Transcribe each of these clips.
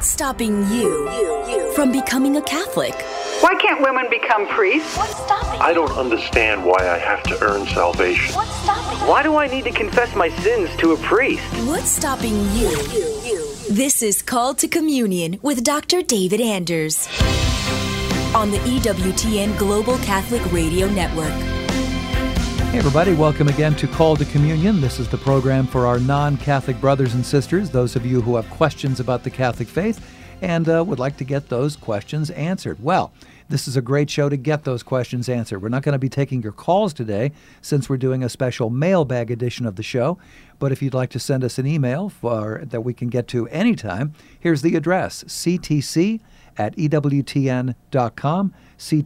What's stopping you from becoming a Catholic? Why can't women become priests? What's stopping you? I don't understand why I have to earn salvation. What's stopping you? Why do I need to confess my sins to a priest? What's stopping you? This is Called to Communion with Dr. David Anders on the EWTN Global Catholic Radio Network. Hey everybody, welcome again to Call to Communion. This is the program for our non-Catholic brothers and sisters, those of you who have questions about the Catholic faith and would like to get those questions answered. Well, this is a great show to get those questions answered. We're not going to be taking your calls today since we're doing a special mailbag edition of the show. But if you'd like to send us an email that we can get to anytime, here's the address, ctc@ewtn.com,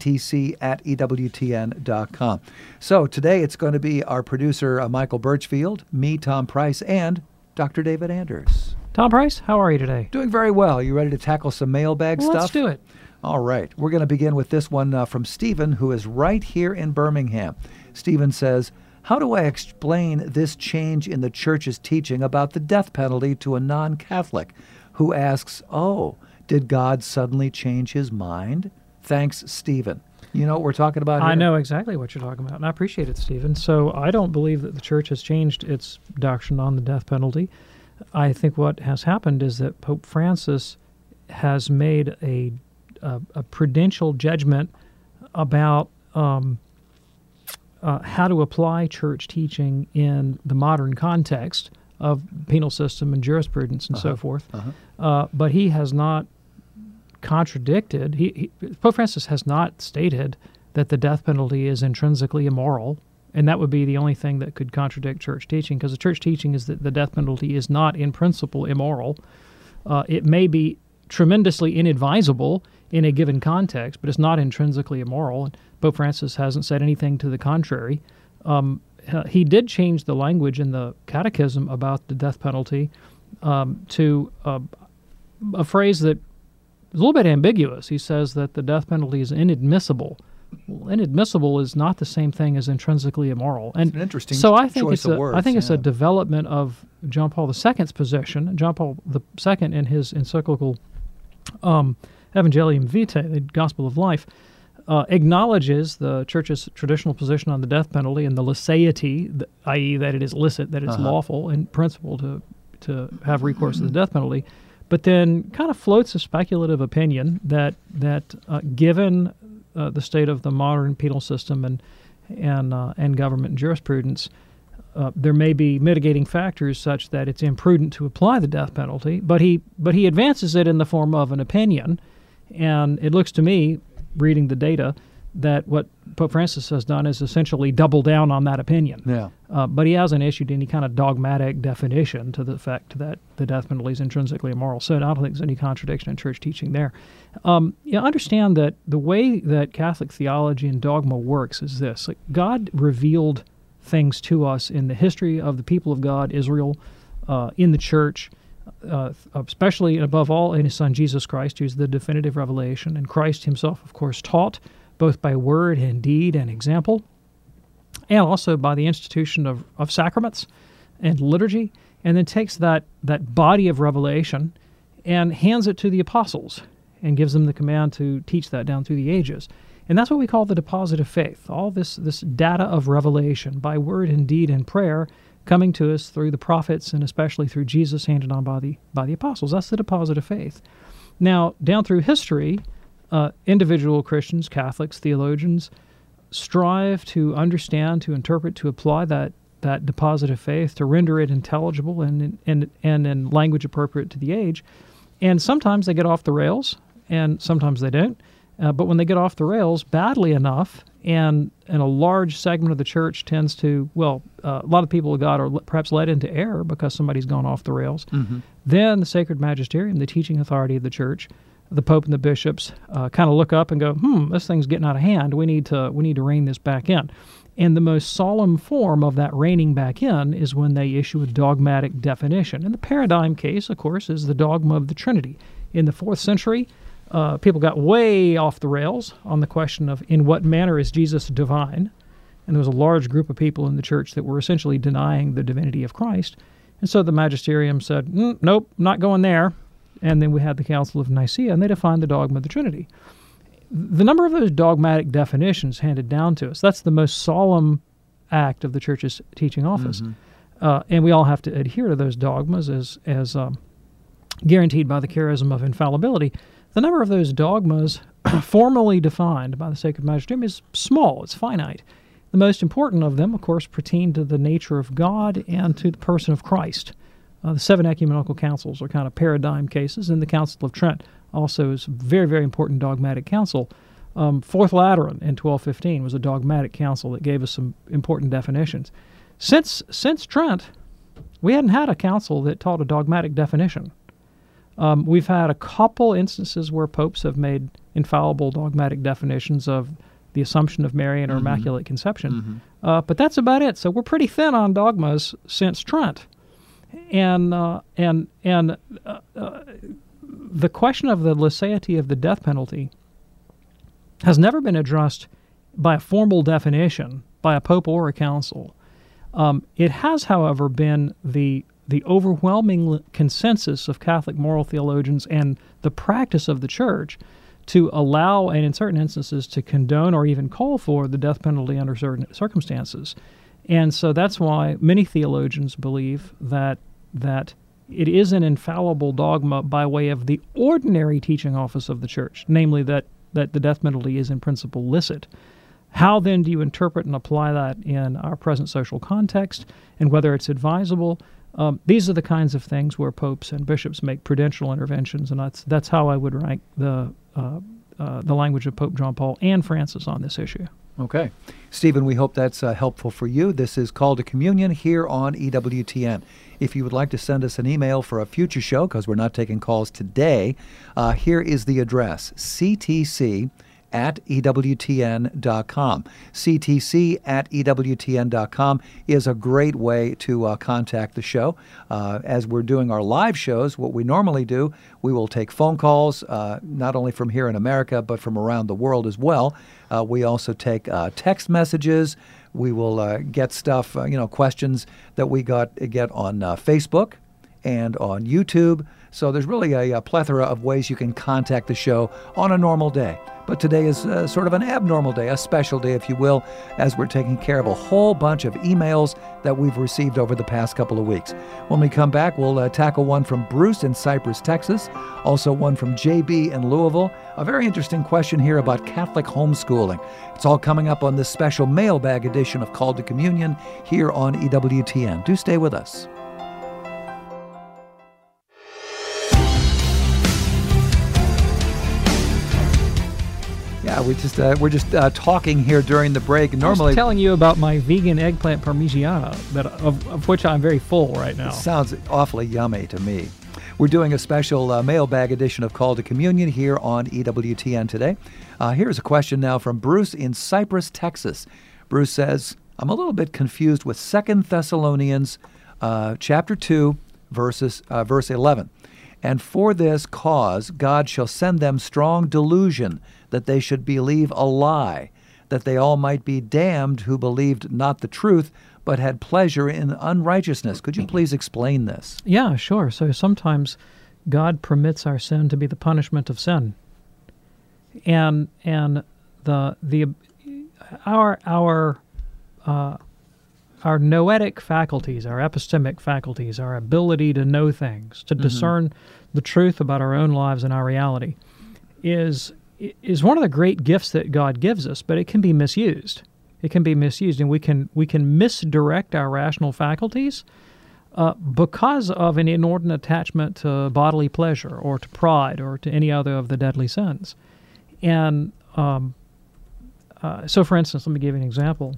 ctc@ewtn.com. So today it's going to be our producer, Michael Birchfield, me, Tom Price, and Dr. David Anders. Tom Price, how are you today? Doing very well. You ready to tackle some mailbag stuff? Let's do it. All right. We're going to begin with this one from Stephen, who is right here in Birmingham. Stephen says, how do I explain this change in the Church's teaching about the death penalty to a non-Catholic who asks, did God suddenly change his mind? Thanks, Stephen. You know what we're talking about here? I know exactly what you're talking about, and I appreciate it, Stephen. So I don't believe that the Church has changed its doctrine on the death penalty. I think what has happened is that Pope Francis has made a prudential judgment about how to apply church teaching in the modern context of penal system and jurisprudence and so forth. But he has not contradicted. Pope Francis has not stated that the death penalty is intrinsically immoral, and that would be the only thing that could contradict church teaching, because the church teaching is that the death penalty is not in principle immoral. It may be tremendously inadvisable in a given context, but it's not intrinsically immoral. And Pope Francis hasn't said anything to the contrary. He did change the language in the Catechism about the death penalty to a phrase that is a little bit ambiguous. He says that the death penalty is inadmissible. Well, inadmissible is not the same thing as intrinsically immoral. And it's an interesting so I think choice of words. I think it's a development of John Paul II's position. John Paul II, in his encyclical Evangelium Vitae, the Gospel of Life, acknowledges the Church's traditional position on the death penalty and the licety, i.e. that it is licit, that it's lawful in principle to have recourse to the death penalty, but then kind of floats a speculative opinion that given the state of the modern penal system and government and jurisprudence, there may be mitigating factors such that it's imprudent to apply the death penalty. But he advances it in the form of an opinion, and it looks to me, reading the data, that what Pope Francis has done is essentially double down on that opinion. Yeah. But he hasn't issued any kind of dogmatic definition to the fact that the death penalty is intrinsically immoral. So I don't think there's any contradiction in church teaching there. Understand that the way that Catholic theology and dogma works is this. Like, God revealed things to us in the history of the people of God, Israel, in the church, especially and above all in his Son Jesus Christ, who's the definitive revelation. And Christ himself, of course, taught both by word and deed and example, and also by the institution of sacraments and liturgy, and then takes that body of revelation and hands it to the apostles and gives them the command to teach that down through the ages. And that's what we call the deposit of faith, all this data of revelation by word and deed and prayer coming to us through the prophets and especially through Jesus handed on by the apostles. That's the deposit of faith. Now, down through history, individual Christians, Catholics, theologians strive to understand, to interpret, to apply that deposit of faith, to render it intelligible and in language appropriate to the age. And sometimes they get off the rails, and sometimes they don't. But when they get off the rails badly enough, and a large segment of the church tends to, a lot of people of God are perhaps led into error because somebody's gone off the rails, then the sacred magisterium, the teaching authority of the church, the Pope and the bishops kind of look up and go, this thing's getting out of hand. We need to rein this back in. And the most solemn form of that reining back in is when they issue a dogmatic definition. And the paradigm case, of course, is the dogma of the Trinity. In the 4th century, people got way off the rails on the question of in what manner is Jesus divine. And there was a large group of people in the church that were essentially denying the divinity of Christ. And so the magisterium said, nope, not going there. and then we had the Council of Nicaea, and they defined the dogma of the Trinity. The number of those dogmatic definitions handed down to us, that's the most solemn act of the Church's teaching office. And we all have to adhere to those dogmas as guaranteed by the charism of infallibility. The number of those dogmas formally defined by the Sacred Magisterium is small, it's finite. The most important of them, of course, pertain to the nature of God and to the person of Christ. The 7 ecumenical councils are kind of paradigm cases, and the Council of Trent also is a very, very important dogmatic council. Fourth Lateran in 1215 was a dogmatic council that gave us some important definitions. Since Trent, we hadn't had a council that taught a dogmatic definition. We've had a couple instances where popes have made infallible dogmatic definitions of the Assumption of Mary and her Immaculate Conception. But that's about it. So we're pretty thin on dogmas since Trent. And the question of the liceity of the death penalty has never been addressed by a formal definition by a pope or a council. It has, however, been the overwhelming consensus of Catholic moral theologians and the practice of the Church to allow, and in certain instances to condone or even call for, the death penalty under certain circumstances. And so that's why many theologians believe that it is an infallible dogma by way of the ordinary teaching office of the Church, namely that the death penalty is in principle licit. How then do you interpret and apply that in our present social context, and whether it's advisable? These are the kinds of things where popes and bishops make prudential interventions, and that's how I would rank the language of Pope John Paul and Francis on this issue. Okay. Stephen, we hope that's helpful for you. This is Call to Communion here on EWTN. If you would like to send us an email for a future show, because we're not taking calls today, here is the address, ctc@ewtn.com. ctc@ewtn.com is a great way to contact the show. As we're doing our live shows, what we normally do, we will take phone calls, not only from here in America, but from around the world as well. We also take text messages. We will get stuff, questions that we get on Facebook and on YouTube. So there's really a plethora of ways you can contact the show on a normal day. But today is sort of an abnormal day, a special day, if you will, as we're taking care of a whole bunch of emails that we've received over the past couple of weeks. When we come back, we'll tackle one from Bruce in Cypress, Texas, also one from JB in Louisville. A very interesting question here about Catholic homeschooling. It's all coming up on this special mailbag edition of Call to Communion here on EWTN. Do stay with us. Yeah, we're just talking here during the break. Normally, I was telling you about my vegan eggplant parmigiana, of which I'm very full right now. It sounds awfully yummy to me. We're doing a special mailbag edition of Call to Communion here on EWTN today. Here's a question now from Bruce in Cypress, Texas. Bruce says, I'm a little bit confused with 2 Thessalonians chapter 2, verse 11. And for this cause God shall send them strong delusion, that they should believe a lie, that they all might be damned who believed not the truth, but had pleasure in unrighteousness. Could you please explain this? Yeah, sure. So sometimes God permits our sin to be the punishment of sin, and our noetic faculties, our epistemic faculties, our ability to know things, to discern the truth about our own lives and our reality, is one of the great gifts that God gives us, but it can be misused. It can be misused, and we can misdirect our rational faculties because of an inordinate attachment to bodily pleasure or to pride or to any other of the deadly sins. And so, for instance, let me give you an example.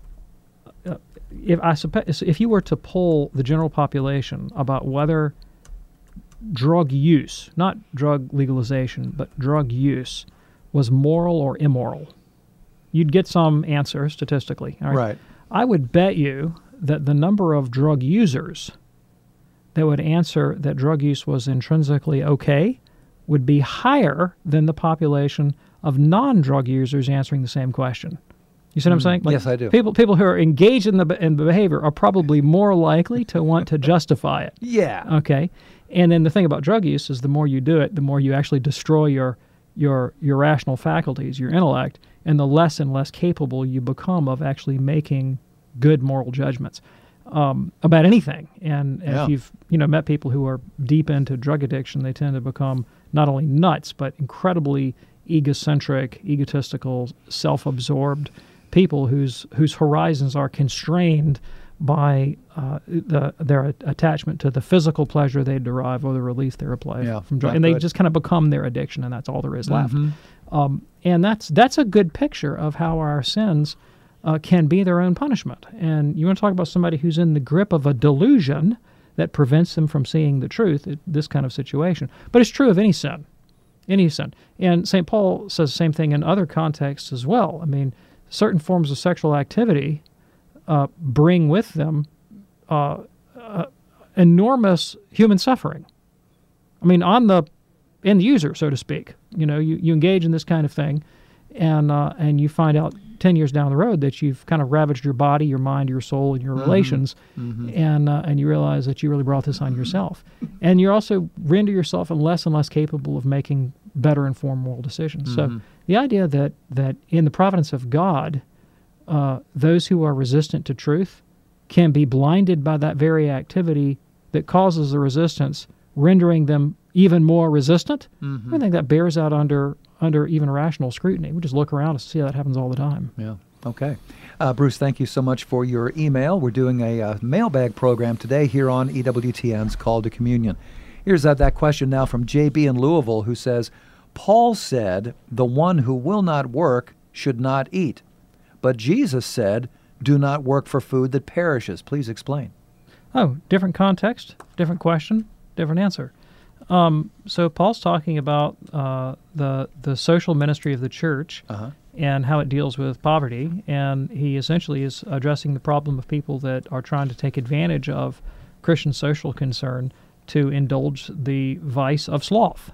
If you were to poll the general population about whether drug use, not drug legalization, but drug use, was moral or immoral, you'd get some answer statistically. All right. I would bet you that the number of drug users that would answer that drug use was intrinsically okay would be higher than the population of non-drug users answering the same question. You see what I'm saying? Yes, I do. People who are engaged in the behavior are probably more likely to want to justify it. Yeah. Okay. And then the thing about drug use is the more you do it, the more you actually destroy your rational faculties, your intellect, and the less and less capable you become of actually making good moral judgments about anything. And if you've met people who are deep into drug addiction, they tend to become not only nuts, but incredibly egocentric, egotistical, self-absorbed people whose horizons are constrained by their attachment to the physical pleasure they derive or the release they apply from drugs. And they just kind of become their addiction, and that's all there is left. And that's a good picture of how our sins can be their own punishment. And you want to talk about somebody who's in the grip of a delusion that prevents them from seeing the truth, this kind of situation. But it's true of any sin. Any sin. And St. Paul says the same thing in other contexts as well. I mean, certain forms of sexual activity bring with them enormous human suffering. I mean, on the end user, so to speak. You engage in this kind of thing, and you find out 10 years down the road that you've kind of ravaged your body, your mind, your soul, and your relations, and you realize that you really brought this on yourself. And you also render yourself less and less capable of making better informed moral decisions. So the idea that in the providence of God, those who are resistant to truth can be blinded by that very activity that causes the resistance, rendering them even more resistant, I think that bears out under even rational scrutiny. We just look around and see how that happens all the time. Yeah. Okay. Bruce, thank you so much for your email. We're doing a mailbag program today here on EWTN's Call to Communion. Here's that question now from JB in Louisville, who says, Paul said, the one who will not work should not eat. But Jesus said, do not work for food that perishes. Please explain. Oh, different context, different question, different answer. So Paul's talking about the social ministry of the church and how it deals with poverty, and he essentially is addressing the problem of people that are trying to take advantage of Christian social concern to indulge the vice of sloth.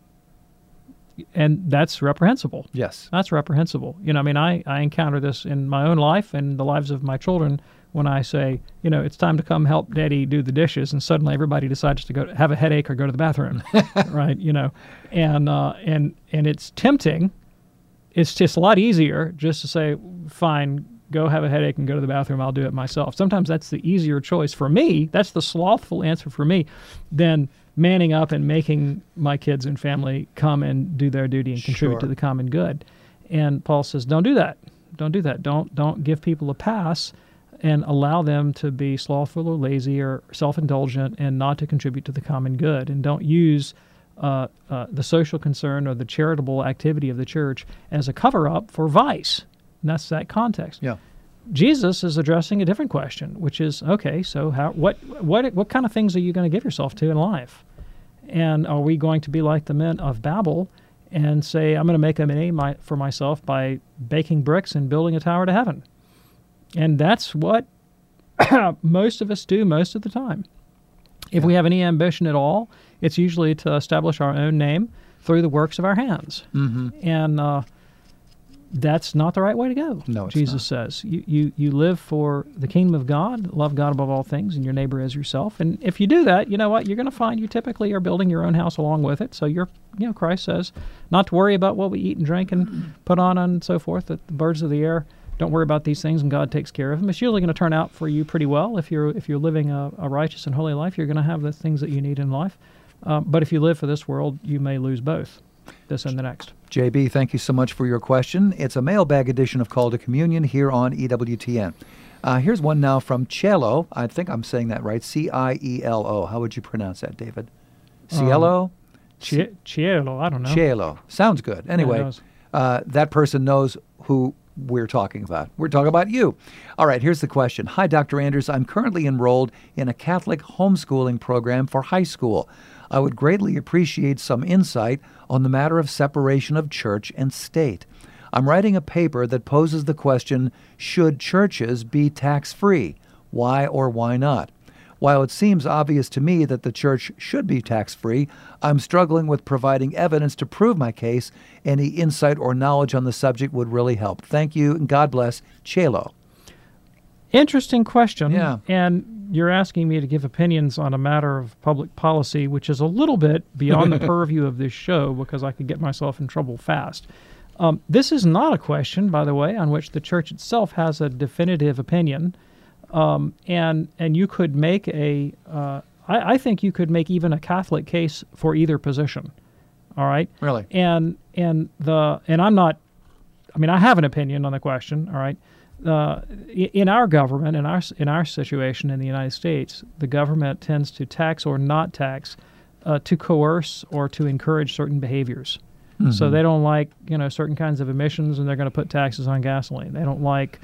And that's reprehensible. Yes. That's reprehensible. I encounter this in my own life and the lives of my children when I say, it's time to come help Daddy do the dishes, and suddenly everybody decides to go have a headache or go to the bathroom, right? And it's tempting. It's just a lot easier just to say, fine, go have a headache and go to the bathroom. I'll do it myself. Sometimes that's the easier choice for me. That's the slothful answer for me than manning up and making my kids and family come and do their duty and contribute to the common good. And Paul says, don't do that. Don't do that. Don't give people a pass and allow them to be slothful or lazy or self-indulgent and not to contribute to the common good. And don't use the social concern or the charitable activity of the church as a cover-up for vice. And that's that context. Yeah. Jesus is addressing a different question, which is, okay, so what kind of things are you going to give yourself to in life? And are we going to be like the men of Babel and say, I'm going to make a name for myself by baking bricks and building a tower to heaven? And that's what most of us do most of the time. If we have any ambition at all, it's usually to establish our own name through the works of our hands. And that's not the right way to go. No, it's Jesus not. says. You live for the kingdom of God, love God above all things, and your neighbor as yourself. And if you do that, you know what? You're going to find you typically are building your own house along with it. So Christ says not to worry about what we eat and drink and put on and so forth, that the birds of the air, don't worry about these things and God takes care of them. It's usually going to turn out for you pretty well. If you're living a righteous and holy life, you're going to have the things that you need in life. But if you live for this world, you may lose both, this and the next. JB, thank you so much for your question. It's a mailbag edition of Call to Communion here on EWTN. Here's one now from Cielo. I think I'm saying that right. Cielo. How would you pronounce that, David? Cielo? Cielo, I don't know. Cielo. Sounds good. Anyway, that person knows who we're talking about. We're talking about you. All right, here's the question. Hi, Dr. Anders. I'm currently enrolled in a Catholic homeschooling program for high school. I would greatly appreciate some insight on the matter of separation of church and state. I'm writing a paper that poses the question, should churches be tax-free? Why or why not? While it seems obvious to me that the church should be tax-free, I'm struggling with providing evidence to prove my case. Any insight or knowledge on the subject would really help. Thank you, and God bless. Cielo. Interesting question. Yeah. And you're asking me to give opinions on a matter of public policy, which is a little bit beyond the purview of this show because I could get myself in trouble fast. This is not a question, by the way, on which the church itself has a definitive opinion. And you could make I think you could make even a Catholic case for either position. All right? Really? And I'm not, I mean, I have an opinion on the question, all right? In our government, in our situation in the United States, the government tends to tax or not tax to coerce or to encourage certain behaviors. Mm-hmm. So they don't like, certain kinds of emissions, and they're going to put taxes on gasoline. They don't like,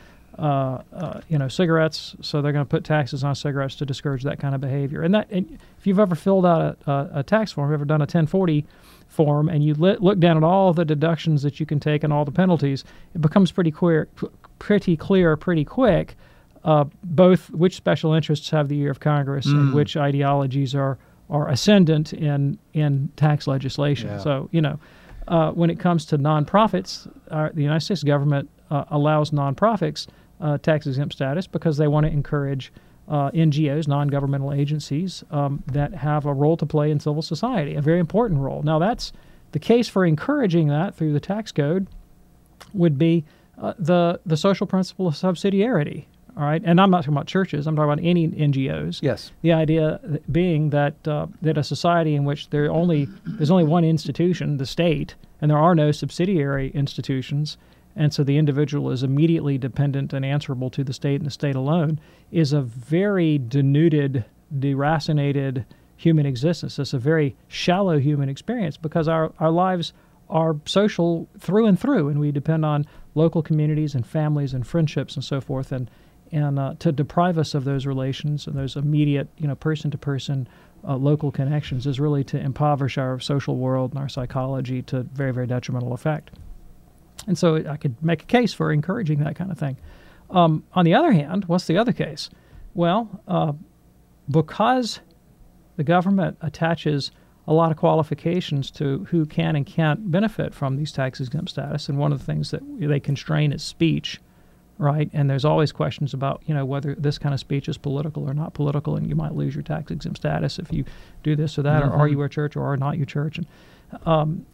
cigarettes, so they're going to put taxes on cigarettes to discourage that kind of behavior. And if you've ever filled out a tax form, ever done a 1040 form, and you look down at all the deductions that you can take and all the penalties, it becomes pretty clear pretty quick, both which special interests have the ear of Congress and which ideologies are ascendant in tax legislation. Yeah. So, when it comes to nonprofits, the United States government allows nonprofits tax-exempt status because they want to encourage NGOs, non-governmental agencies, that have a role to play in civil society, a very important role. Now, that's the case for encouraging that through the tax code would be the social principle of subsidiarity. All right, and I'm not talking about churches. I'm talking about any NGOs. Yes. The idea being that a society in which there's only one institution, the state, and there are no subsidiary institutions, and so the individual is immediately dependent and answerable to the state and the state alone, is a very denuded, deracinated human existence. It's a very shallow human experience because our lives are social through and through, and we depend on local communities and families and friendships and so forth, and to deprive us of those relations and those immediate, person-to-person local connections is really to impoverish our social world and our psychology to very, very detrimental effect. And so I could make a case for encouraging that kind of thing. On the other hand, what's the other case? Well, because the government attaches a lot of qualifications to who can and can't benefit from these tax-exempt status, and one of the things that they constrain is speech, right? And there's always questions about, whether this kind of speech is political or not political, and you might lose your tax-exempt status if you do this or that, or are you a church or are not you church? And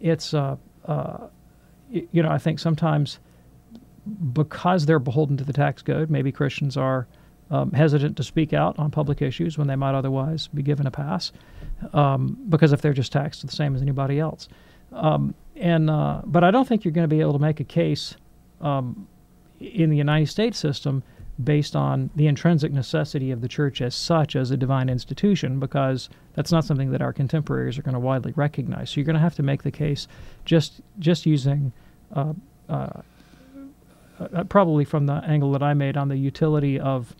I think sometimes because they're beholden to the tax code, maybe Christians are hesitant to speak out on public issues when they might otherwise be given a pass, because if they're just taxed the same as anybody else. But I don't think you're going to be able to make a case in the United States system based on the intrinsic necessity of the church as such as a divine institution, because that's not something that our contemporaries are going to widely recognize. So you're going to have to make the case just using probably from the angle that I made on the utility of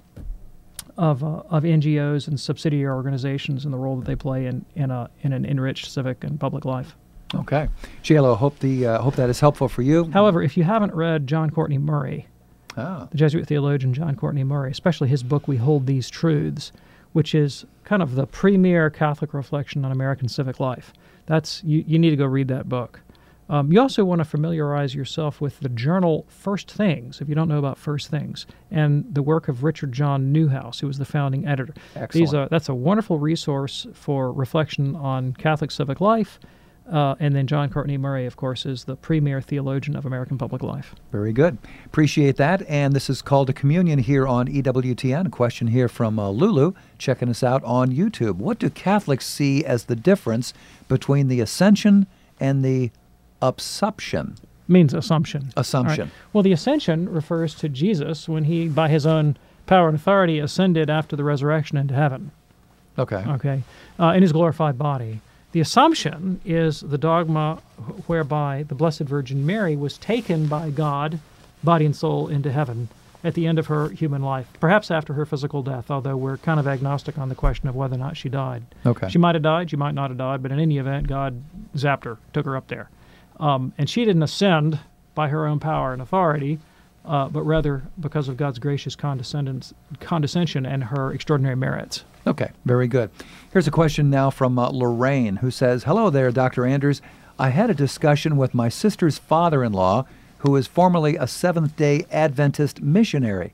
NGOs and subsidiary organizations and the role that they play in an enriched civic and public life. Okay. J.Lo, hope that is helpful for you. However, if you haven't read John Courtney Murray, the Jesuit theologian John Courtney Murray, especially his book, We Hold These Truths, which is kind of the premier Catholic reflection on American civic life, you need to go read that book. You also want to familiarize yourself with the journal First Things, if you don't know about First Things, and the work of Richard John Newhouse, who was the founding editor. Excellent. That's a wonderful resource for reflection on Catholic civic life. And then John Courtney Murray, of course, is the premier theologian of American public life. Very good. Appreciate that. And this is Called to Communion here on EWTN. A question here from Lulu, checking us out on YouTube. What do Catholics see as the difference between the Ascension and the Absuption? Means assumption. Assumption. Right. Well, the Ascension refers to Jesus when he, by his own power and authority, ascended after the resurrection into heaven. Okay. In his glorified body. The Assumption is the dogma whereby the Blessed Virgin Mary was taken by God, body and soul, into heaven at the end of her human life, perhaps after her physical death, although we're kind of agnostic on the question of whether or not she died. Okay. She might have died, she might not have died, but in any event, God zapped her, took her up there. And she didn't ascend by her own power and authority, but rather because of God's gracious condescension and her extraordinary merits. Okay, very good. Here's a question now from Lorraine, who says, "Hello there, Dr. Anders. I had a discussion with my sister's father-in-law, who is formerly a Seventh-day Adventist missionary.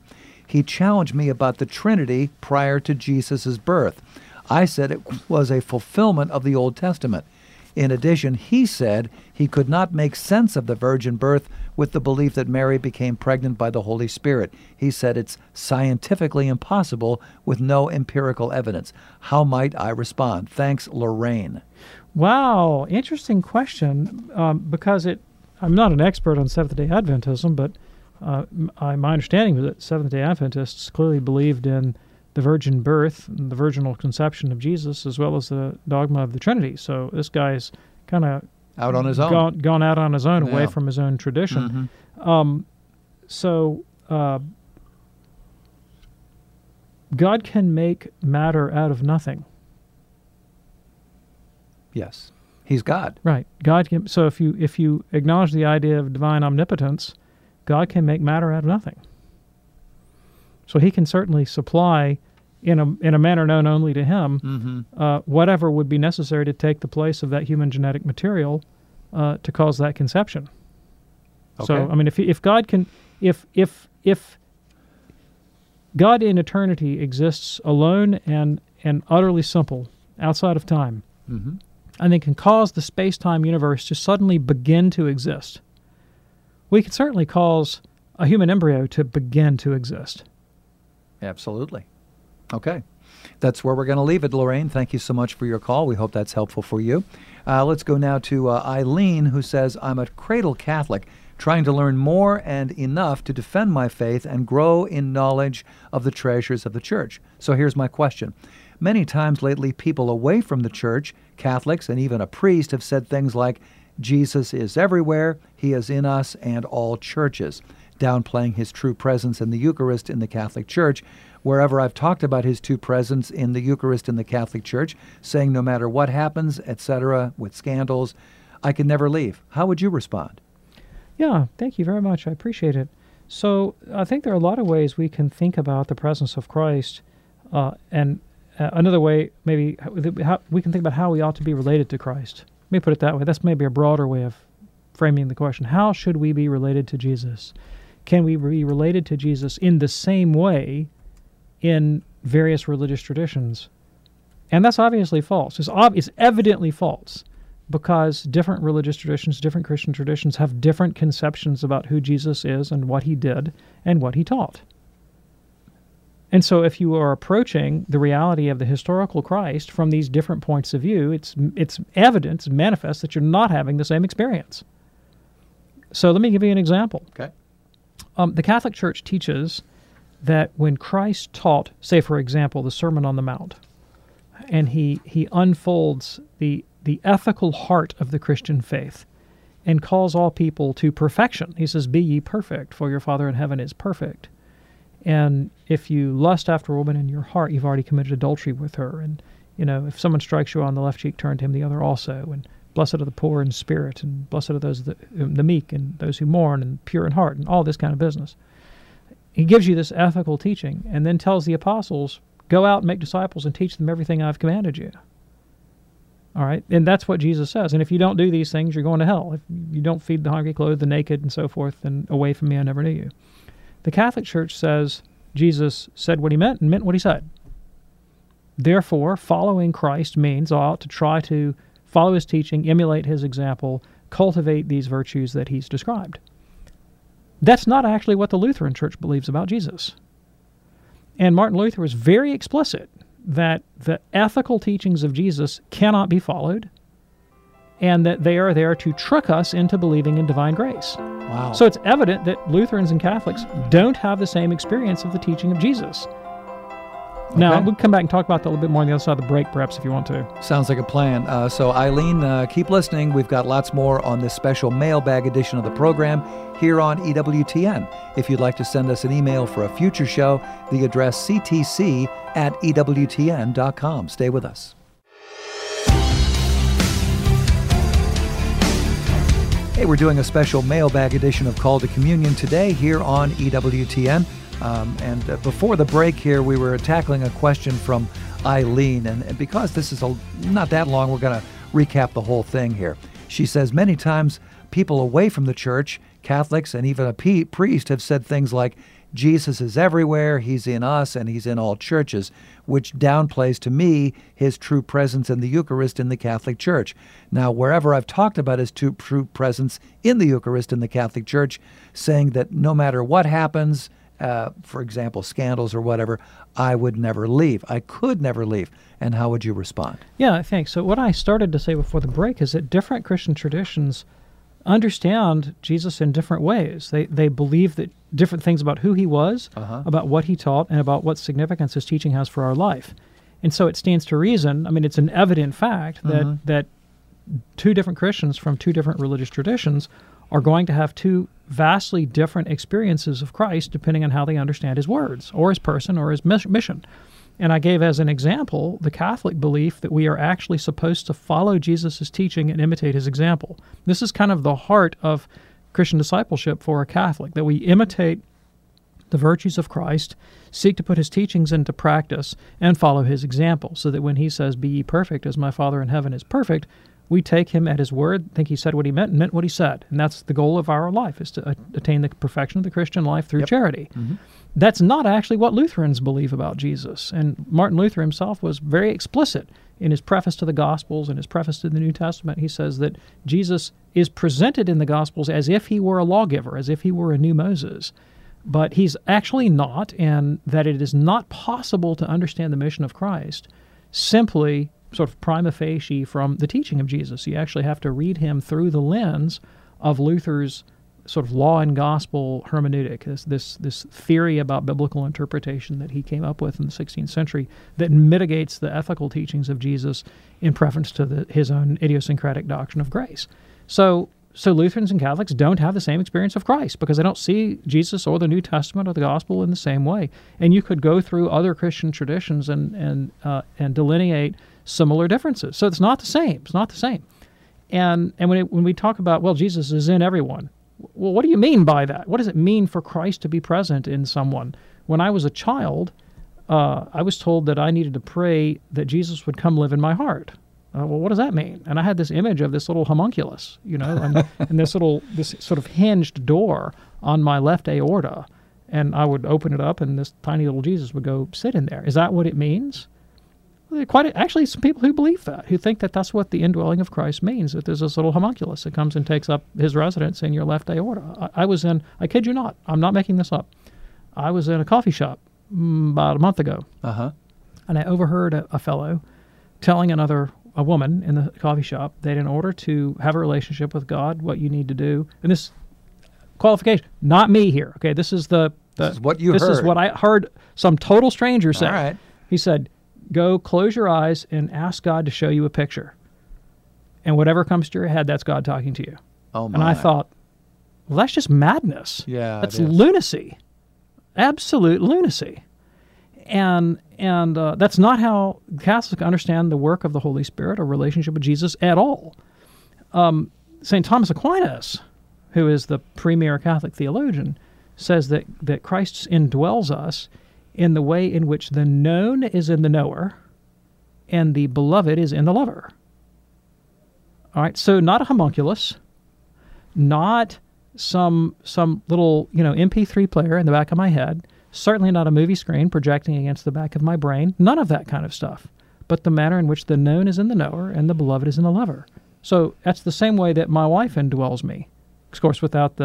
he challenged me about the Trinity prior to Jesus' birth. I said it was a fulfillment of the Old Testament. In addition, he said he could not make sense of the virgin birth with the belief that Mary became pregnant by the Holy Spirit. He said it's scientifically impossible with no empirical evidence. How might I respond? Thanks, Lorraine. Wow, interesting question, because I'm not an expert on Seventh-day Adventism, but my understanding was that Seventh-day Adventists clearly believed in the virgin birth, and the virginal conception of Jesus, as well as the dogma of the Trinity. So this guy's kind of out on his own, gone out on his own, away from his own tradition. God can make matter out of nothing. Yes, he's God. Right. God can. So if you acknowledge the idea of divine omnipotence, God can make matter out of nothing. So he can certainly supply, in a manner known only to him, whatever would be necessary to take the place of that human genetic material to cause that conception. Okay. So, I mean, if God can, if God in eternity exists alone and utterly simple, outside of time, and then can cause the space-time universe to suddenly begin to exist, we can certainly cause a human embryo to begin to exist. Absolutely. Okay. That's where we're going to leave it, Lorraine. Thank you so much for your call. We hope that's helpful for you. Let's go now to Eileen, who says, I'm a cradle Catholic, trying to learn more and enough to defend my faith and grow in knowledge of the treasures of the Church. So here's my question. Many times lately, people away from the Church, Catholics, and even a priest have said things like, Jesus is everywhere, he is in us and all churches, downplaying his true presence in the Eucharist in the Catholic Church. Wherever I've talked about his true presence in the Eucharist in the Catholic Church, saying no matter what happens, etc., with scandals, I can never leave. How would you respond? Yeah, thank you very much. I appreciate it. So I think there are a lot of ways we can think about the presence of Christ, and another way, maybe, how we can think about how we ought to be related to Christ. Let me put it that way. That's maybe a broader way of framing the question. How should we be related to Jesus? Can we be related to Jesus in the same way in various religious traditions? And that's obviously false. It's evidently false, because different religious traditions, different Christian traditions have different conceptions about who Jesus is and what he did and what he taught. And so if you are approaching the reality of the historical Christ from these different points of view, it's evident, it's manifest that you're not having the same experience. So let me give you an example. Okay. The Catholic Church teaches that when Christ taught, say for example, the Sermon on the Mount, and he unfolds the ethical heart of the Christian faith and calls all people to perfection. He says, be ye perfect, for your Father in heaven is perfect. And if you lust after a woman in your heart, you've already committed adultery with her. And, if someone strikes you on the left cheek, turn to him the other also. And blessed are the poor in spirit, and blessed are those the meek, and those who mourn, and pure in heart, and all this kind of business. He gives you this ethical teaching, and then tells the apostles, go out and make disciples and teach them everything I've commanded you. All right? And that's what Jesus says. And if you don't do these things, you're going to hell. If you don't feed the hungry, clothe the naked, and so forth, then away from me, I never knew you. The Catholic Church says Jesus said what he meant and meant what he said. Therefore, following Christ means I ought to try to follow his teaching, emulate his example, cultivate these virtues that he's described. That's not actually what the Lutheran Church believes about Jesus. And Martin Luther was very explicit that the ethical teachings of Jesus cannot be followed, and that they are there to trick us into believing in divine grace. Wow. So it's evident that Lutherans and Catholics don't have the same experience of the teaching of Jesus. Okay. Now, we'll come back and talk about that a little bit more on the other side of the break, perhaps, if you want to. Sounds like a plan. So, Eileen, keep listening. We've got lots more on this special mailbag edition of the program here on EWTN. If you'd like to send us an email for a future show, the address ctc@ewtn.com. Stay with us. Hey, we're doing a special mailbag edition of Call to Communion today here on EWTN. And before the break here, we were tackling a question from Eileen. And because this is not that long, we're going to recap the whole thing here. She says, many times people away from the church, Catholics and even a priest, have said things like, Jesus is everywhere, he's in us, and he's in all churches, which downplays to me his true presence in the Eucharist in the Catholic Church. Now, wherever I've talked about his true presence in the Eucharist in the Catholic Church, saying that no matter what happens, for example, scandals or whatever, I would never leave. I could never leave. And how would you respond? Yeah, thanks. So what I started to say before the break is that different Christian traditions understand Jesus in different ways. They believe that different things about who he was, about what he taught, and about what significance his teaching has for our life. And so it stands to reason, I mean, it's an evident fact that two different Christians from two different religious traditions are going to have two vastly different experiences of Christ depending on how they understand his words or his person or his mission. And I gave as an example the Catholic belief that we are actually supposed to follow Jesus' teaching and imitate his example. This is kind of the heart of Christian discipleship for a Catholic, that we imitate the virtues of Christ, seek to put his teachings into practice, and follow his example, so that when he says, "Be ye perfect as my Father in heaven is perfect," we take him at his word, think he said what he meant, and meant what he said. And that's the goal of our life, is to attain the perfection of the Christian life through charity. That's not actually what Lutherans believe about Jesus. And Martin Luther himself was very explicit in his preface to the Gospels and his preface to the New Testament. He says that Jesus is presented in the Gospels as if he were a lawgiver, as if he were a new Moses. But he's actually not, and that it is not possible to understand the mission of Christ simply sort of prima facie from the teaching of Jesus. You actually have to read him through the lens of Luther's sort of law and gospel hermeneutic, this theory about biblical interpretation that he came up with in the 16th century that mitigates the ethical teachings of Jesus in preference to his own idiosyncratic doctrine of grace. So Lutherans and Catholics don't have the same experience of Christ because they don't see Jesus or the New Testament or the gospel in the same way. And you could go through other Christian traditions and delineate similar differences. So it's not the same. It's not the same. And when we talk about, well, Jesus is in everyone, well, what do you mean by that? What does it mean for Christ to be present in someone? When I was a child, I was told that I needed to pray that Jesus would come live in my heart. Well, what does that mean? And I had this image of this little homunculus, and this sort of hinged door on my left aorta, and I would open it up, and this tiny little Jesus would go sit in there. Is that what it means? Actually, some people who believe that, who think that that's what the indwelling of Christ means, that there's this little homunculus that comes and takes up his residence in your left aorta. I kid you not, I'm not making this up. I was in a coffee shop about a month ago, and I overheard a fellow telling a woman in the coffee shop that in order to have a relationship with God, what you need to do, and this qualification, not me here, okay, this is what you heard. This is what I heard some total stranger say. All right. He said, go close your eyes and ask God to show you a picture. And whatever comes to your head, that's God talking to you. Oh, my. And I thought, well, that's just madness. Yeah, that's lunacy. Absolute lunacy. And that's not how Catholics understand the work of the Holy Spirit or relationship with Jesus at all. St. Thomas Aquinas, who is the premier Catholic theologian, says that Christ indwells us in the way in which the known is in the knower and the beloved is in the lover. All right, so not a homunculus, not some little MP3 player in the back of my head, certainly not a movie screen projecting against the back of my brain, none of that kind of stuff, but the manner in which the known is in the knower and the beloved is in the lover. So that's the same way that my wife indwells me, of course, without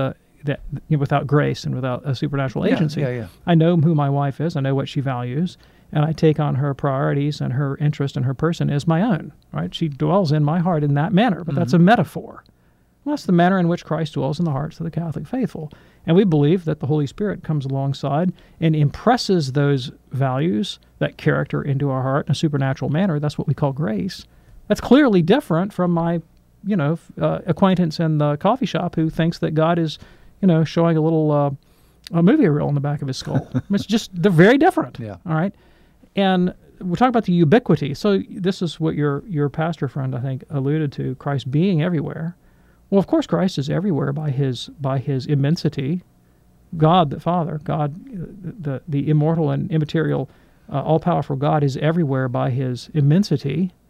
grace and without a supernatural agency. Yeah. I know who my wife is, I know what she values, and I take on her priorities and her interest and her person as my own, right? She dwells in my heart in that manner, but that's a metaphor. Well, that's the manner in which Christ dwells in the hearts of the Catholic faithful. And we believe that the Holy Spirit comes alongside and impresses those values, that character, into our heart in a supernatural manner. That's what we call grace. That's clearly different from my, acquaintance in the coffee shop who thinks that God is, showing a little a movie reel in the back of his skull. It's just, they're very different. Yeah. All right. And we're talking about the ubiquity. So this is what your pastor friend, I think, alluded to, Christ being everywhere. Well, of course, Christ is everywhere by his immensity. God the Father, God, the immortal and immaterial, all-powerful God is everywhere by his immensity.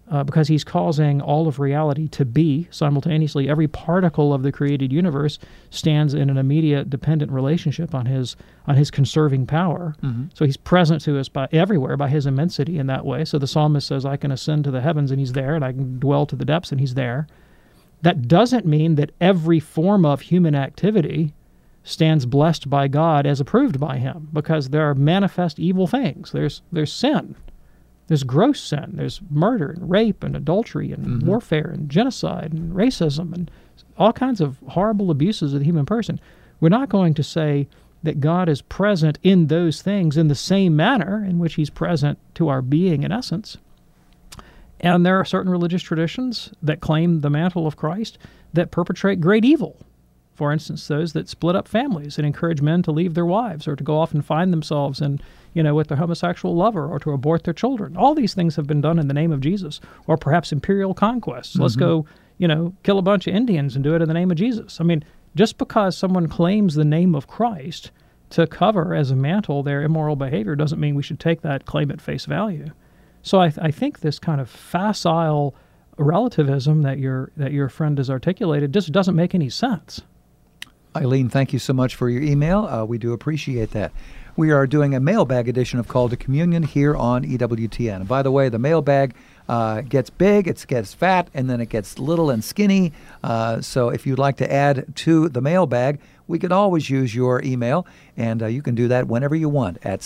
because he's causing all of reality to be simultaneously. Every particle of the created universe stands in an immediate dependent relationship on his conserving power. So he's present to us everywhere by his immensity in that way. So the psalmist says, I can ascend to the heavens, and he's there, and I can dwell to the depths, and he's there. That doesn't mean that every form of human activity stands blessed by God as approved by him, because there are manifest evil things. There's sin. There's gross sin. There's murder and rape and adultery and warfare and genocide and racism and all kinds of horrible abuses of the human person. We're not going to say that God is present in those things in the same manner in which he's present to our being in essence. And there are certain religious traditions that claim the mantle of Christ that perpetrate great evil. For instance, those that split up families and encourage men to leave their wives or to go off and find themselves with their homosexual lover or to abort their children. All these things have been done in the name of Jesus, or perhaps imperial conquests. Let's go, kill a bunch of Indians and do it in the name of Jesus. I mean, just because someone claims the name of Christ to cover as a mantle their immoral behavior doesn't mean we should take that claim at face value. So I think this kind of facile relativism that your friend has articulated just doesn't make any sense. Eileen, thank you so much for your email. We do appreciate that. We are doing a mailbag edition of Call to Communion here on EWTN. And by the way, the mailbag gets big, it gets fat, and then it gets little and skinny. So if you'd like to add to the mailbag, we could always use your email, and you can do that whenever you want at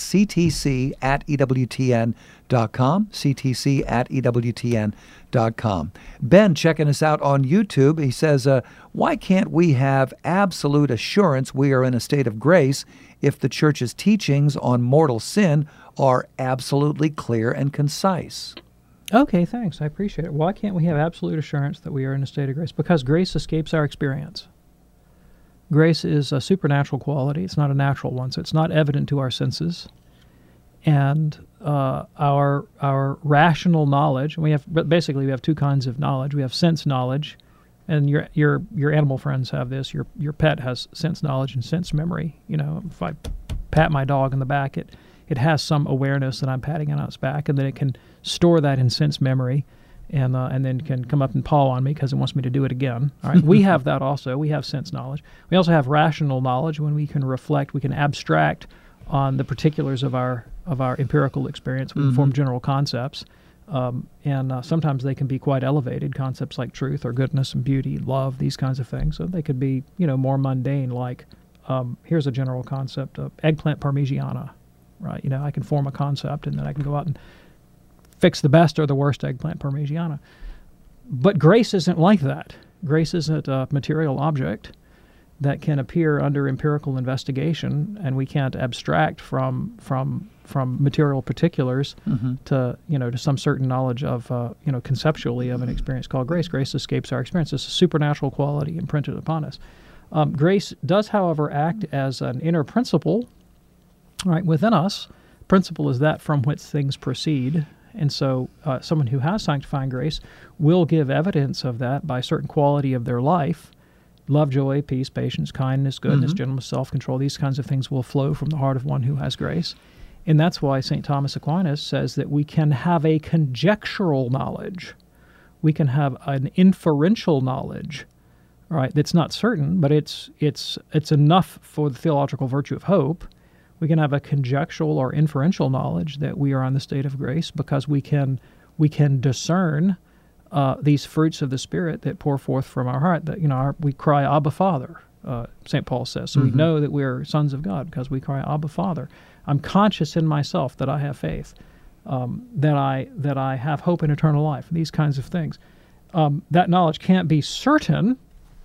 ctc@ewtn.com, ctc@ewtn.com. Ben, checking us out on YouTube, he says, why can't we have absolute assurance we are in a state of grace if the church's teachings on mortal sin are absolutely clear and concise? Okay, thanks. I appreciate it. Why can't we have absolute assurance that we are in a state of grace? Because grace escapes our experience. Grace is a supernatural quality. It's not a natural one, so it's not evident to our senses. And our rational knowledge, we have two kinds of knowledge. We have sense knowledge, and your animal friends have this. Your pet has sense knowledge and sense memory. If I pat my dog in the back, it has some awareness that I'm patting it on its back, and then it can store that in sense memory, and then can come up and paw on me because it wants me to do it again. All right, we have that also. We have sense knowledge. We also have rational knowledge when we can reflect, we can abstract on the particulars of our empirical experience. We can form general concepts, and sometimes they can be quite elevated concepts like truth or goodness and beauty, love, these kinds of things. So they could be more mundane, like here's a general concept of eggplant parmigiana. Right, I can form a concept, and then I can go out and fix the best or the worst eggplant parmigiana. But grace isn't like that. Grace isn't a material object that can appear under empirical investigation, and we can't abstract from material particulars to some certain knowledge of conceptually of an experience called grace. Grace escapes our experience. It's a supernatural quality imprinted upon us. Grace does, however, act as an inner principle. Right, within us, principle is that from which things proceed. And so someone who has sanctifying grace will give evidence of that by a certain quality of their life. Love, joy, peace, patience, kindness, goodness, gentleness, self-control. These kinds of things will flow from the heart of one who has grace. And that's why St. Thomas Aquinas says that we can have a conjectural knowledge. We can have an inferential knowledge, right, that's not certain, but it's enough for the theological virtue of hope. We can have a conjectural or inferential knowledge that we are on the state of grace because we can discern these fruits of the Spirit that pour forth from our heart. That we cry, Abba, Father. St. Paul says. So we know that we are sons of God because we cry, Abba, Father. I'm conscious in myself that I have faith, that I have hope in eternal life. These kinds of things. That knowledge can't be certain.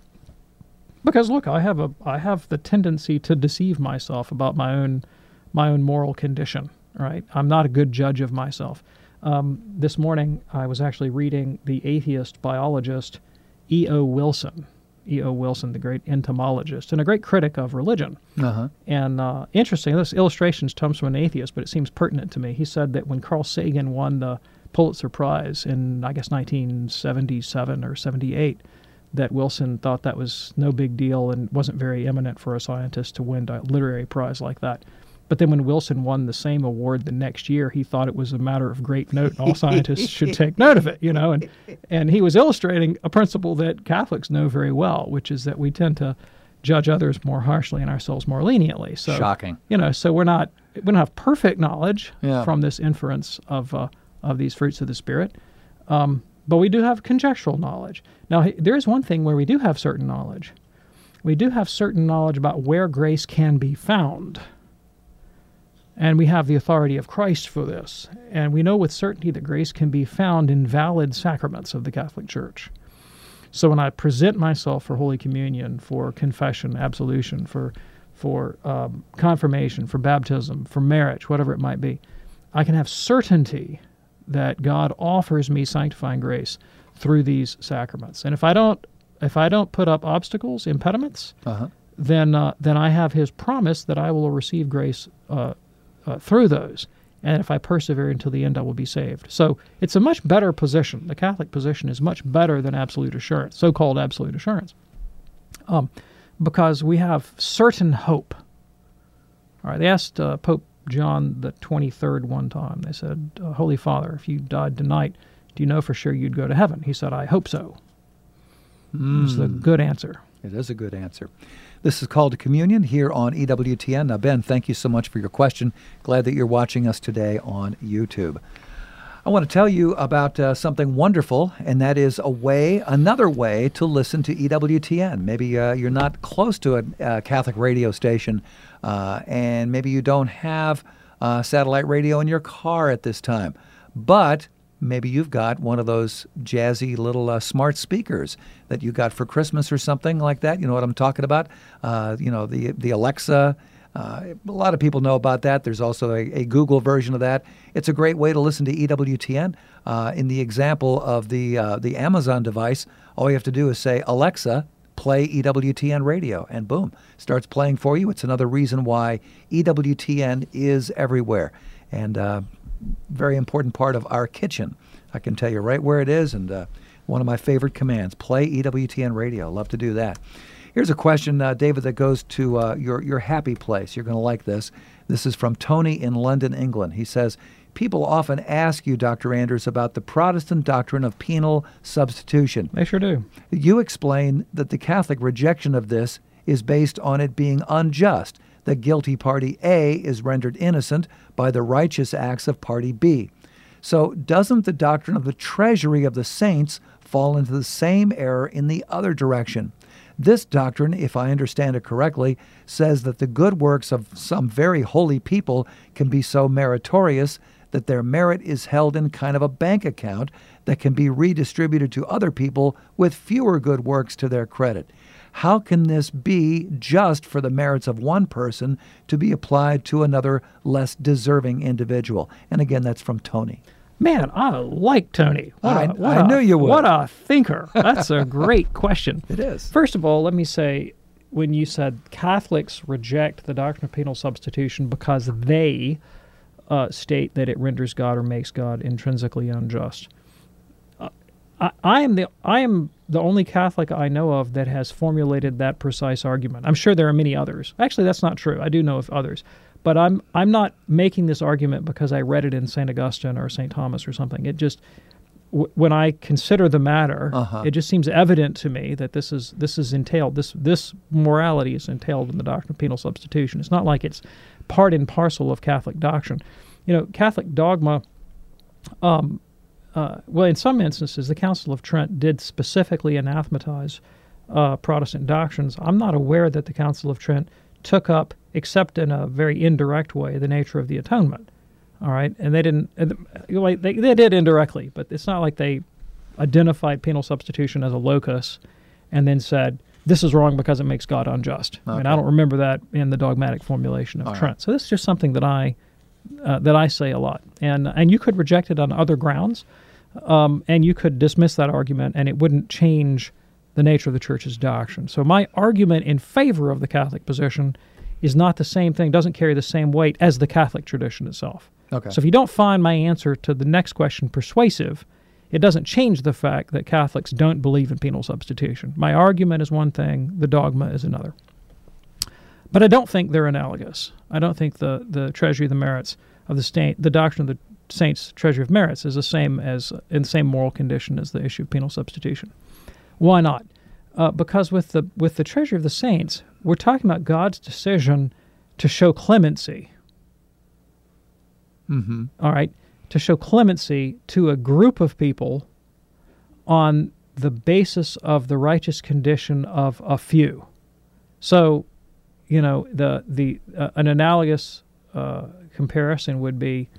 Because look, I have the tendency to deceive myself about my own moral condition. Right? I'm not a good judge of myself. This morning, I was actually reading the atheist biologist E.O. Wilson. E.O. Wilson, the great entomologist and a great critic of religion. And interesting, this illustration comes from an atheist, but it seems pertinent to me. He said that when Carl Sagan won the Pulitzer Prize in, I guess, 1977 or 78, that Wilson thought that was no big deal and wasn't very eminent for a scientist to win a literary prize like that. But then when Wilson won the same award the next year, he thought it was a matter of great note, and all scientists should take note of it, and he was illustrating a principle that Catholics know very well, which is that we tend to judge others more harshly and ourselves more leniently. So, shocking. So we don't have perfect knowledge from this inference of these fruits of the Spirit, but we do have conjectural knowledge. Now, there is one thing where we do have certain knowledge. We do have certain knowledge about where grace can be found. And we have the authority of Christ for this. And we know with certainty that grace can be found in valid sacraments of the Catholic Church. So when I present myself for Holy Communion, for confession, absolution, for confirmation, for baptism, for marriage, whatever it might be, I can have certainty that God offers me sanctifying grace through these sacraments. And if I don't put up obstacles, impediments, then I have His promise that I will receive grace through those. And if I persevere until the end, I will be saved. So it's a much better position. The Catholic position is much better than absolute assurance, so-called absolute assurance, because we have certain hope. All right, they asked Pope John the 23rd one time. They said, Holy Father, if you died tonight, do you know for sure you'd go to heaven? He said, I hope so. It's a good answer. It is a good answer. This is Called to Communion here on EWTN. Now, Ben, thank you so much for your question. Glad that you're watching us today on YouTube. I want to tell you about something wonderful, and that is another way to listen to EWTN. Maybe you're not close to a Catholic radio station, and maybe you don't have satellite radio in your car at this time, but maybe you've got one of those jazzy little smart speakers that you got for Christmas or something like that. You know what I'm talking about? The Alexa. A lot of people know about that. There's also a Google version of that. It's a great way to listen to EWTN. In the example of the Amazon device, all you have to do is say, Alexa, play EWTN radio, and boom, starts playing for you. It's another reason why EWTN is everywhere. And very important part of our kitchen. I can tell you right where it is, and one of my favorite commands, play EWTN radio. Love to do that. Here's a question, David, that goes to your happy place. You're going to like this. This is from Tony in London, England. He says, people often ask you, Dr. Anders, about the Protestant doctrine of penal substitution. They sure do. You explain that the Catholic rejection of this is based on it being unjust. The guilty party A is rendered innocent by the righteous acts of party B. So doesn't the doctrine of the treasury of the saints fall into the same error in the other direction? This doctrine, if I understand it correctly, says that the good works of some very holy people can be so meritorious that their merit is held in kind of a bank account that can be redistributed to other people with fewer good works to their credit. How can this be just for the merits of one person to be applied to another less deserving individual? And again, that's from Tony. Man, I like Tony. I knew you would. What a thinker. That's a great question. It is. First of all, let me say, when you said Catholics reject the doctrine of penal substitution because they state that it renders God or makes God intrinsically unjust, I am the only Catholic I know of that has formulated that precise argument. I'm sure there are many others. Actually, that's not true. I do know of others. But I'm not making this argument because I read it in St. Augustine or St. Thomas or something. It just, when I consider the matter, it just seems evident to me that this is entailed. This morality is entailed in the doctrine of penal substitution. It's not like it's part and parcel of Catholic doctrine. Catholic dogma. Well, in some instances, the Council of Trent did specifically anathematize Protestant doctrines. I'm not aware that the Council of Trent took up, except in a very indirect way, the nature of the atonement. All right, and they didn't. They did indirectly, but it's not like they identified penal substitution as a locus and then said this is wrong because it makes God unjust. Okay. I mean, I don't remember that in the dogmatic formulation of Trent. Right. So this is just something that I say a lot, and you could reject it on other grounds, and you could dismiss that argument, and it wouldn't change the nature of the Church's doctrine. So my argument in favor of the Catholic position is not the same thing, doesn't carry the same weight as the Catholic tradition itself. Okay. So if you don't find my answer to the next question persuasive, it doesn't change the fact that Catholics don't believe in penal substitution. My argument is one thing, the dogma is another. But I don't think they're analogous. I don't think the treasury of the merits of the state, the doctrine of the saints' treasury of merits, is the same as in the same moral condition as the issue of penal substitution. Why not? Because with the treasury of the saints, we're talking about God's decision to show clemency. Mm-hmm. All right, to show clemency to a group of people on the basis of the righteous condition of a few. So, you know, an analogous comparison would be,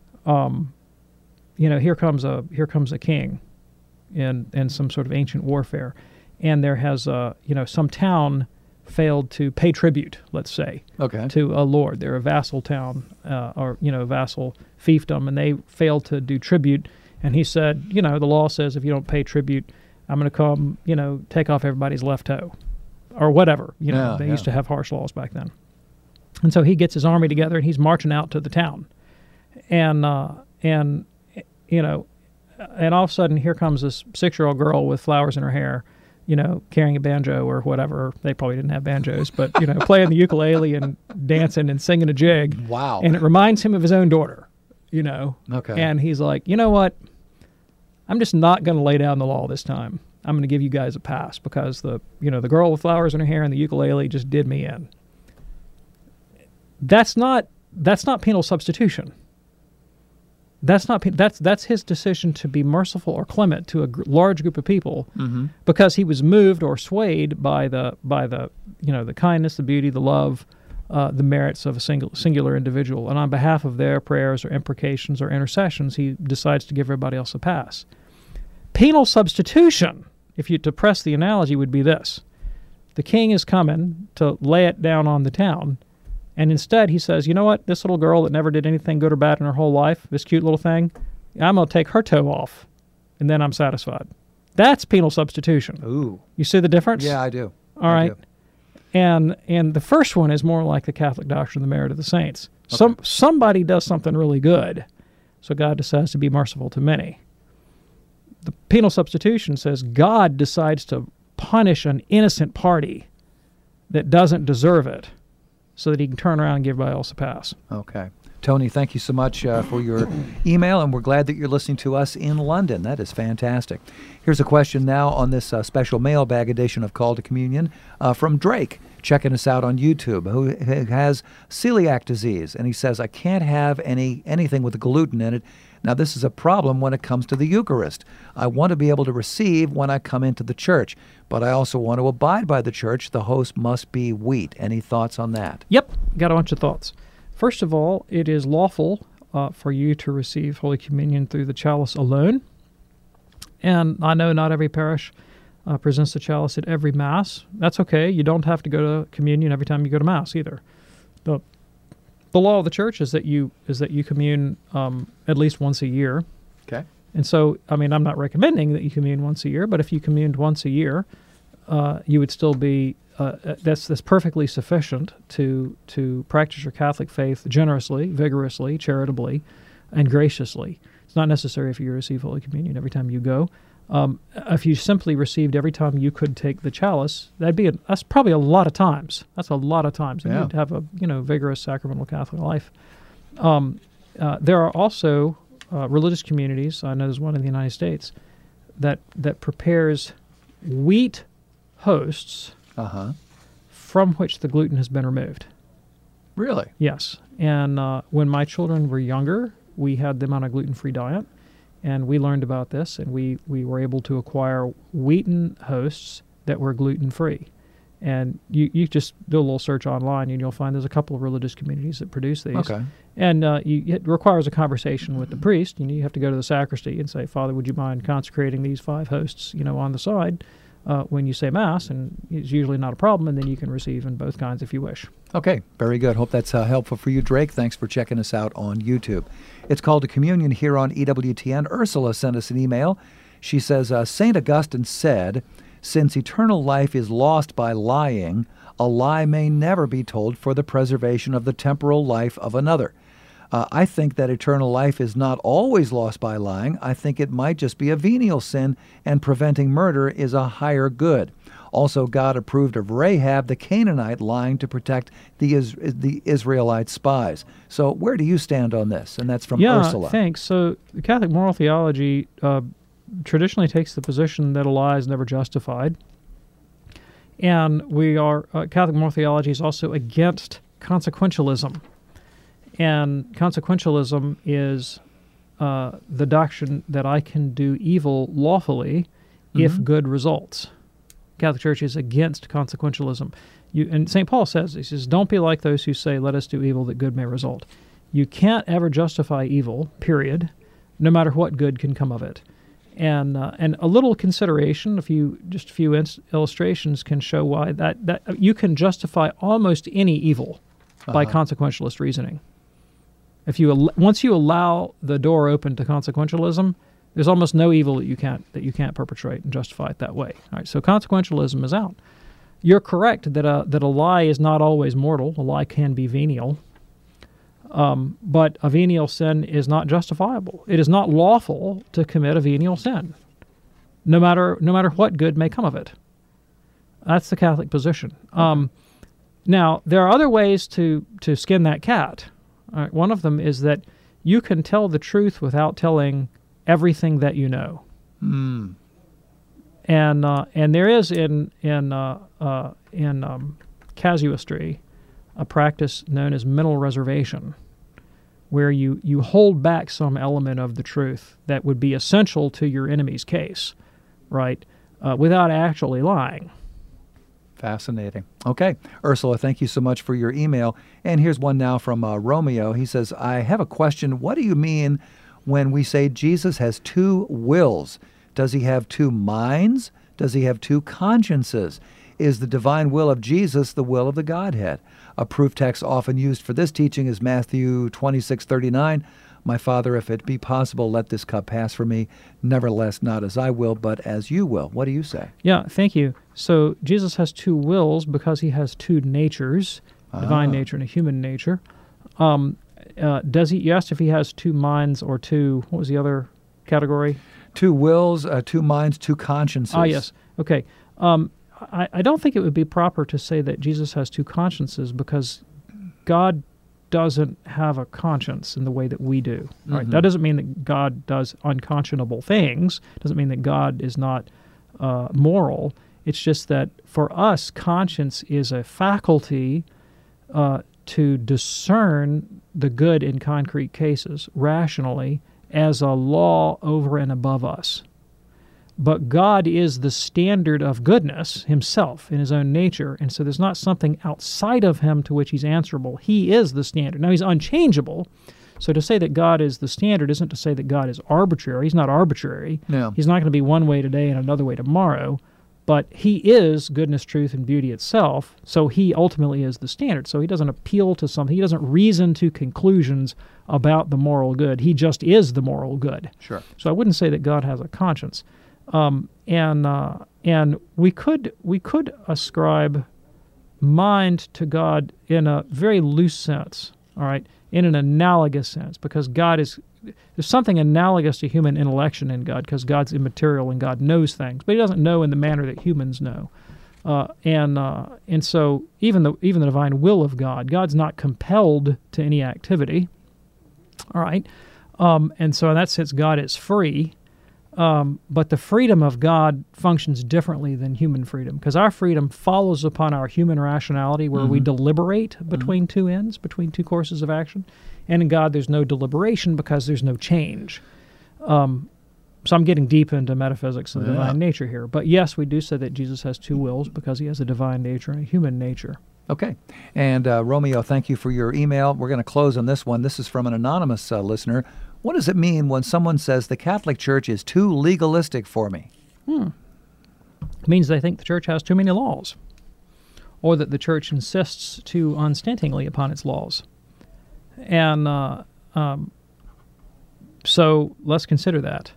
here comes a king in some sort of ancient warfare, and there has some town failed to pay tribute, let's say, to a lord. They're a vassal town, or vassal fiefdom, and they failed to do tribute. And he said, the law says if you don't pay tribute, I'm going to come, take off everybody's left toe, or whatever. They used to have harsh laws back then. And so he gets his army together, and he's marching out to the town, and all of a sudden, here comes this 6-year-old girl with flowers in her hair, carrying a banjo or whatever. They probably didn't have banjos, but, playing the ukulele and dancing and singing a jig. Wow. And it reminds him of his own daughter, Okay. And he's like, you know what? I'm just not going to lay down the law this time. I'm going to give you guys a pass because the girl with flowers in her hair and the ukulele just did me in. That's not penal substitution. That's his decision to be merciful or clement to a large group of people, mm-hmm. because he was moved or swayed by the kindness, the beauty, the love, the merits of a singular individual, and on behalf of their prayers or imprecations or intercessions, he decides to give everybody else a pass. Penal substitution, to press the analogy, would be this: the king is coming to lay it down on the town. And instead, he says, you know what? This little girl that never did anything good or bad in her whole life, this cute little thing, I'm going to take her toe off, and then I'm satisfied. That's penal substitution. Ooh. You see the difference? Yeah, I do. All right. And the first one is more like the Catholic doctrine of the merit of the saints. Okay. Somebody does something really good, so God decides to be merciful to many. The penal substitution says God decides to punish an innocent party that doesn't deserve it, so that he can turn around and give everybody else a pass. Okay. Tony, thank you so much for your email, and we're glad that you're listening to us in London. That is fantastic. Here's a question now on this special mailbag edition of Call to Communion from Drake, checking us out on YouTube, who has celiac disease, and he says, I can't have anything with gluten in it. Now, this is a problem when it comes to the Eucharist. I want to be able to receive when I come into the church, but I also want to abide by the church. The host must be wheat. Any thoughts on that? Yep, got a bunch of thoughts. First of all, it is lawful for you to receive Holy Communion through the chalice alone. And I know not every parish presents the chalice at every Mass. That's okay. You don't have to go to communion every time you go to Mass either. The law of the church is that you commune at least once a year. Okay. And so, I'm not recommending that you commune once a year, but if you communed once a year, you would still be, that's perfectly sufficient to practice your Catholic faith generously, vigorously, charitably, and graciously. It's not necessary if you receive Holy Communion every time you go. If you simply received every time you could take the chalice, that's probably a lot of times. That's a lot of times. You need to have a vigorous sacramental Catholic life. There are also religious communities. I know there's one in the United States that prepares wheat hosts from which the gluten has been removed. Really? Yes. And when my children were younger, we had them on a gluten-free diet. And we learned about this, and we were able to acquire wheaten hosts that were gluten-free. And you just do a little search online, and you'll find there's a couple of religious communities that produce these. Okay. And it requires a conversation with the priest. You have to go to the sacristy and say, Father, would you mind consecrating these 5 hosts, on the side when you say Mass? And it's usually not a problem, and then you can receive in both kinds if you wish. Okay, very good. Hope that's helpful for you, Drake. Thanks for checking us out on YouTube. It's Called to Communion here on EWTN. Ursula sent us an email. She says, St. Augustine said, since eternal life is lost by lying, a lie may never be told for the preservation of the temporal life of another. I think that eternal life is not always lost by lying. I think it might just be a venial sin, and preventing murder is a higher good. Also, God approved of Rahab the Canaanite lying to protect the Israelite spies. So where do you stand on this? And that's from Ursula. Yeah, thanks. So the Catholic moral theology traditionally takes the position that a lie is never justified. And Catholic moral theology is also against consequentialism. And consequentialism is the doctrine that I can do evil lawfully if good results. Catholic Church is against consequentialism. And St. Paul says, he says, don't be like those who say, let us do evil that good may result. You can't ever justify evil, period, no matter what good can come of it. And a little consideration, a few illustrations can show why that you can justify almost any evil by consequentialist reasoning. Once you allow the door open to consequentialism, there's almost no evil that you can't perpetrate and justify it that way. All right, so consequentialism is out. You're correct that a lie is not always mortal. A lie can be venial, but a venial sin is not justifiable. It is not lawful to commit a venial sin, no matter what good may come of it. That's the Catholic position. Now, there are other ways to skin that cat. All right, one of them is that you can tell the truth without telling everything that you know. And there is in casuistry a practice known as mental reservation, where you hold back some element of the truth that would be essential to your enemy's case, right, without actually lying. Fascinating. Okay. Ursula, thank you so much for your email. And here's one now from Romeo. He says, I have a question. What do you mean when we say Jesus has two wills? Does he have two minds? Does he have two consciences? Is the divine will of Jesus the will of the Godhead? A proof text often used for this teaching is Matthew 26:39. My Father, if it be possible, let this cup pass from me. Nevertheless, not as I will, but as you will. What do you say? Yeah, thank you. So Jesus has two wills because he has two natures, divine nature and a human nature. You asked if he has two minds or two, what was the other category? Two wills, two minds, two consciences. Yes. Okay. I don't think it would be proper to say that Jesus has two consciences because God doesn't have a conscience in the way that we do. Mm-hmm. Right? That doesn't mean that God does unconscionable things. It doesn't mean that God is not moral. It's just that for us, conscience is a faculty to discern the good in concrete cases rationally as a law over and above us. But God is the standard of goodness himself in his own nature, and so there's not something outside of him to which he's answerable. He is the standard. Now, he's unchangeable, so to say that God is the standard isn't to say that God is arbitrary. He's not arbitrary. No. He's not going to be one way today and another way tomorrow, but he is goodness, truth, and beauty itself, so he ultimately is the standard. So he doesn't appeal to something. He doesn't reason to conclusions about the moral good. He just is the moral good. Sure. So I wouldn't say that God has a conscience. And we could ascribe mind to God in a very loose sense, all right, in an analogous sense, because there's something analogous to human intellection in God, because God's immaterial and God knows things, but he doesn't know in the manner that humans know. And so even the divine will of God's not compelled to any activity, all right, and so in that sense God is free. But the freedom of God functions differently than human freedom, because our freedom follows upon our human rationality, where we deliberate between two ends, between two courses of action. And in God, there's no deliberation because there's no change. So I'm getting deep into metaphysics and divine nature here. But yes, we do say that Jesus has two wills because he has a divine nature and a human nature. Okay. And Romeo, thank you for your email. We're going to close on this one. This is from an anonymous listener. What does it mean when someone says the Catholic Church is too legalistic for me? It means they think the Church has too many laws, or that the Church insists too unstintingly upon its laws. And so let's consider that.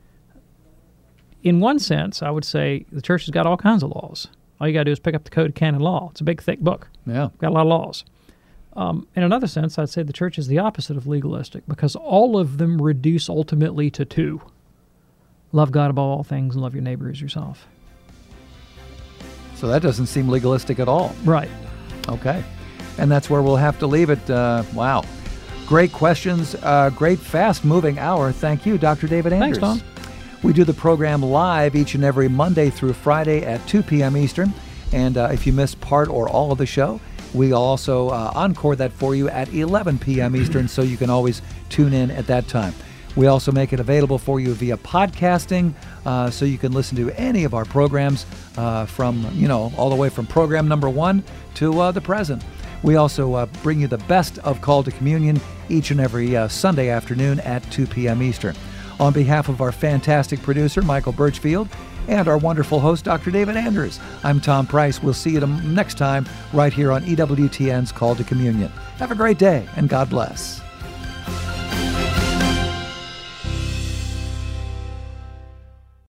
In one sense, I would say the Church has got all kinds of laws. All you got to do is pick up the Code of Canon Law. It's a big, thick book. Yeah. Got a lot of laws. In another sense, I'd say the Church is the opposite of legalistic, because all of them reduce ultimately to two. Love God above all things and love your neighbor as yourself. So that doesn't seem legalistic at all. Right. Okay. And that's where we'll have to leave it. Wow. Great questions. Great fast-moving hour. Thank you, Dr. David Anders. Thanks, Tom. We do the program live each and every Monday through Friday at 2 p.m. Eastern. And if you miss part or all of the show, we'll also encore that for you at 11 p.m. Eastern, so you can always tune in at that time. We also make it available for you via podcasting, so you can listen to any of our programs from, all the way from program number 1 to the present. We also bring you the best of Call to Communion each and every Sunday afternoon at 2 p.m. Eastern. On behalf of our fantastic producer, Michael Birchfield, and our wonderful host, Dr. David Anders, I'm Tom Price. We'll see you next time right here on EWTN's Call to Communion. Have a great day, and God bless.